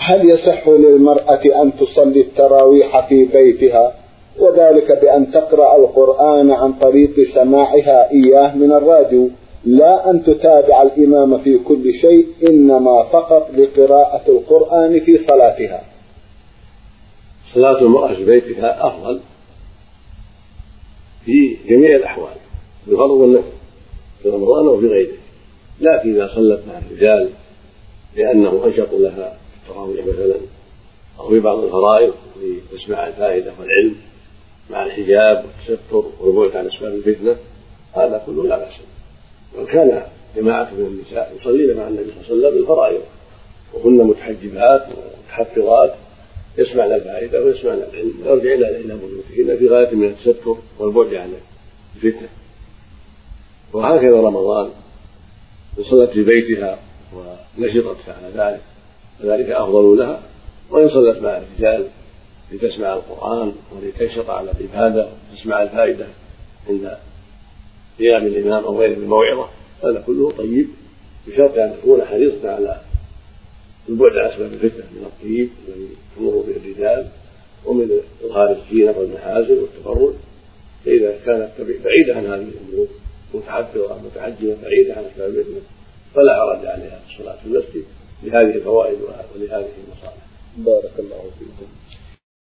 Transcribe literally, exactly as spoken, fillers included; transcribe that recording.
هل يصح للمرأة أن تصلي التراويح في بيتها، وذلك بأن تقرأ القرآن عن طريق سماعها إياه من الراديو، لا أن تتابع الإمام في كل شيء، إنما فقط لقراءة القرآن في صلاتها؟ صلاة المرأة في بيتها أفضل في جميع الأحوال، في الفرض والنفل، في رمضان وفي غيره، لكن إذا صلت مع الرجال لأنه أنشط لها التراويح مثلا أو في بعض الفرائض لتسمع الفائدة والعلم مع الحجاب والتستر والبعد عن أسباب الفتنة، هذا كله لا بأس. وكان جماعة من النساء يصلين مع النبي صلى الله عليه وسلم بالفرائض وهن متحجبات ومتحفظات يسمعن الفائدة ويسمعن العلم ويرجعن إلى بيوتهن في غاية من التستر والبعد عن الفتنة. وهكذا رمضان وصلت في بيتها ونشطت على ذلك فذلك أفضل لها، وإن صلت مع الرجال لتسمع القرآن ولتنشط على العبادة وتسمع الفائدة عند قيام الإمام أو غيره بالموعظة، هذا كله طيب، بشرط أن تكون حريصة على البعد عن أسباب الفتنة من الطيب الذي تمر به الرجال ومن إظهار الزينة والمحاسن والتبرج. فإذا كانت بعيدة عن هذه الأمور متحفظة متحجبة بعيدة عن أسباب الفتنة فلا حرج عليها في الصلاة في المسجد لهذه الفوائد ولهذه المصالح. بارك الله فيكم.